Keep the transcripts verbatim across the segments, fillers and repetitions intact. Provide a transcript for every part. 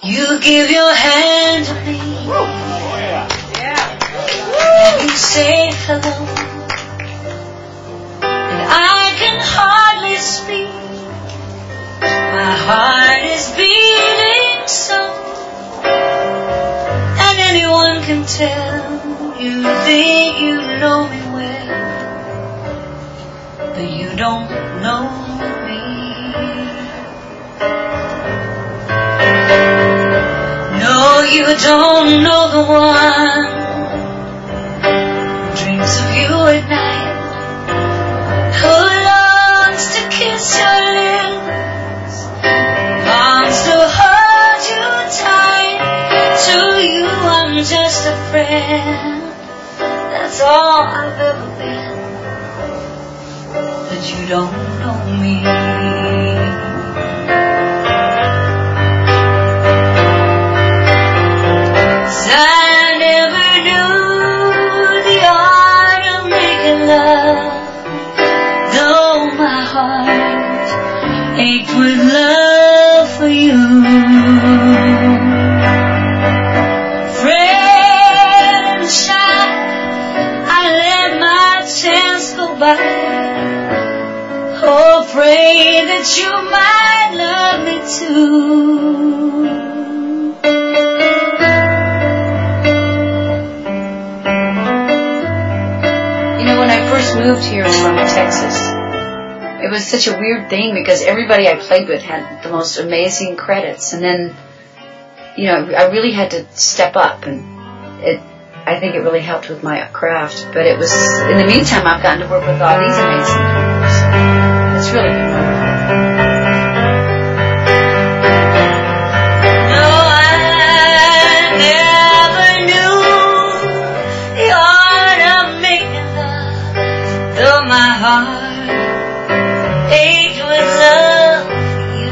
You give your hand to me. And you say hello. And I can hardly speak. My heart is beating so. And anyone can tell. You think you know me well. But you don't know me. No, you don't know the one who dreams of you at night, who longs to kiss your lips, longs to hold you tight. To you I'm just a friend, that's all I've ever been. But you don't know me. I never knew the art of making love, though my heart ached with love for you. Frail and shy, I let my chance go by, afraid that you might love me too. Moved here from Texas. It was such a weird thing because everybody I played with had the most amazing credits, and then, you know, I really had to step up, and it, I think it really helped with my craft. But it was, in the meantime, I've gotten to work with all these amazing people. So it's really been wonderful. My heart ached with love for you.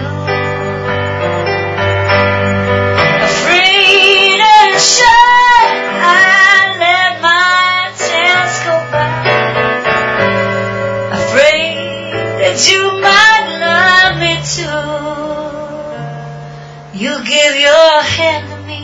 Afraid and shy, I let my chance go by, afraid that you might love me too. You give your hand to me,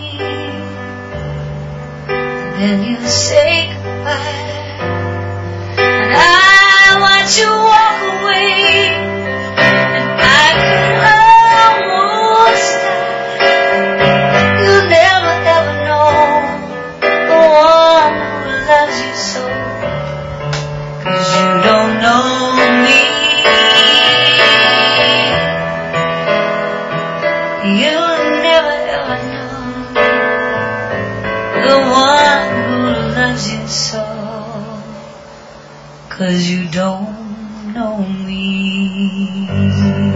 then you say goodbye. I watch you walk away, and I could almost die. You'll never ever know the one who loves you so, 'cause you don't know me. You'll never ever know the one who loves you so, 'cause you don't know me.